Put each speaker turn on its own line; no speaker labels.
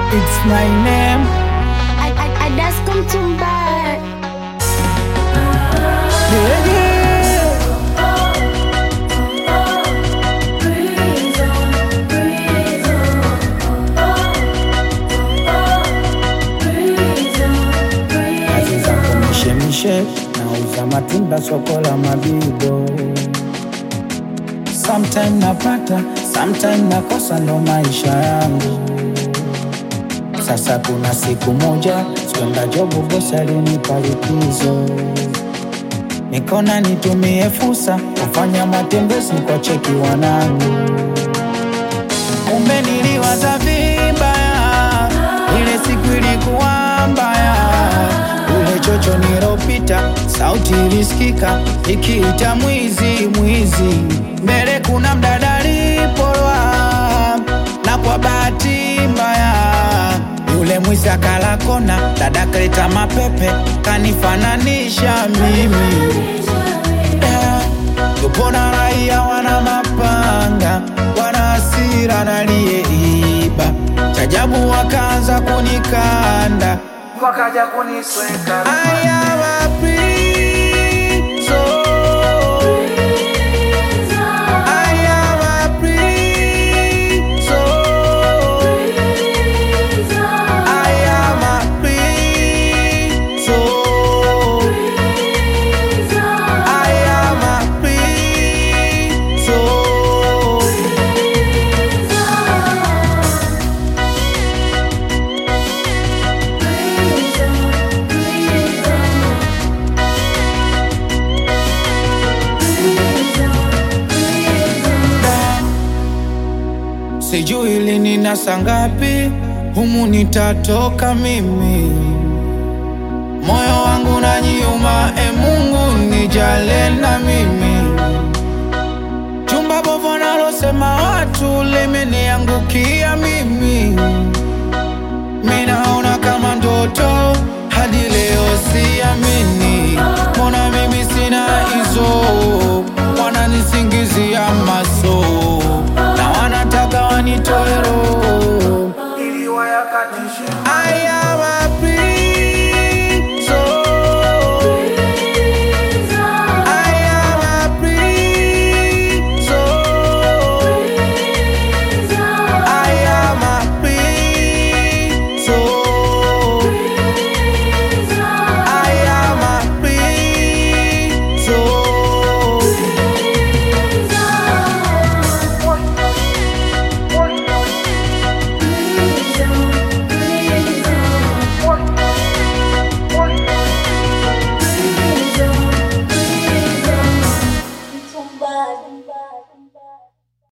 It's my name.
I just come to back.
Yeah, yeah. Kazi zangu mishemishe, nauza matunda soko la Mabibo. Sometime napata, sometime nakosa, ndo maisha yangu. Sasa kuna siku moja sikwenda jobu, bosi alinipa likizo. Nikona nitumie fursa kufanya matembezi kwa cheki wanangu. Kumbe niliwaza vibaya, ile siku ilikuwa mbaya. Ule chocho nilopita, sauti ilisikika ikiita mwizi, mwizi. Mbele kuna mdada alipolwa, na kwa bahati mbaya yule mwizi akala kona. Dada kaleta mapepe kanifananisha mimi. Yupo na raia wana mapanga, wana hasira na aliyeiba. Chajabu wakaanza kunikanda, wakaja kunisweka. I am a prison. I am a prison. I am a prison. I am a prison. Sijui lini na saa ngapi humu nitatoka mimi. Moyo wangu unaniuma, Mungu nijale na mimi. Jumba bovu nalosema watu limeniangukia mimi. Minaona kama ndoto, hadi leo siamini. Mbona mimi sina hizo, wananisingizia maso, na wanataka wanitoe roho.